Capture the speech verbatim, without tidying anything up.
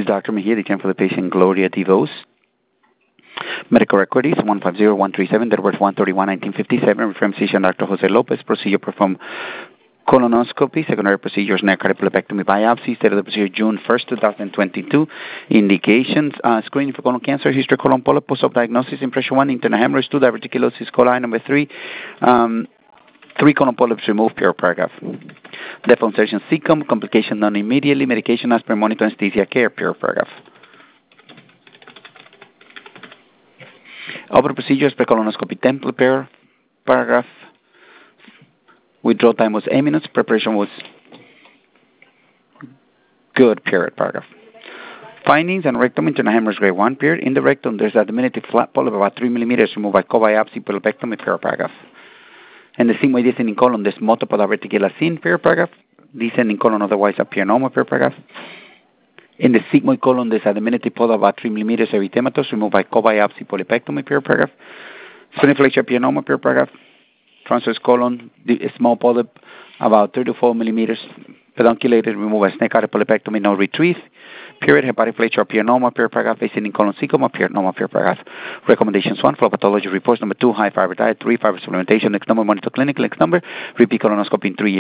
is Doctor Mejia, the for the patient Gloria DeVos. Medical record is one five zero one three seven, date of birth one thirty-one nineteen fifty-seven, reference physician Doctor Jose Lopez, procedure performed colonoscopy, secondary procedures, neck cardiopulopectomy biopsy, date of the procedure June first, twenty twenty-two. Indications, uh, screening for colon cancer, history colon polyp, post-op diagnosis, impression one, internal hemorrhage, two, diverticulosis coli, number three, um, three colon polyps removed, pure paragraph. Death on insertion cecum, complication done immediately, medication as per monitor anesthesia care, pure paragraph. Other procedures per colonoscopy template, pure paragraph. Withdrawal time was eight minutes. Preparation was good, period, paragraph. Findings and rectum internal hemorrhage grade one, period. In the rectum, there's a diminutive flat polyp about three millimeters removed by co-biopsy, polypectomy, period, paragraph. And the sigmoid descending colon, there's multiple diverticular scene, period, paragraph. Descending colon otherwise appear normal, period, paragraph. In the sigmoid colon, there's a diminutive polyp about three millimeters erythematous removed by co-biopsy, polypectomy, period, paragraph. Spleniflex appear normal, period, paragraph. Transverse colon, the small polyp, about thirty to four millimeters, pedunculated, removed by snake cardiac polypectomy, no retrieve. Period, hepatic flexure appear normal, period, paragraph, facing in colon cecum appear normal, period, paragraph. Recommendations one, flow pathology reports, number two, high fiber diet, three, fiber supplementation, next number, monitor clinic, next number, repeat colonoscopy in three years.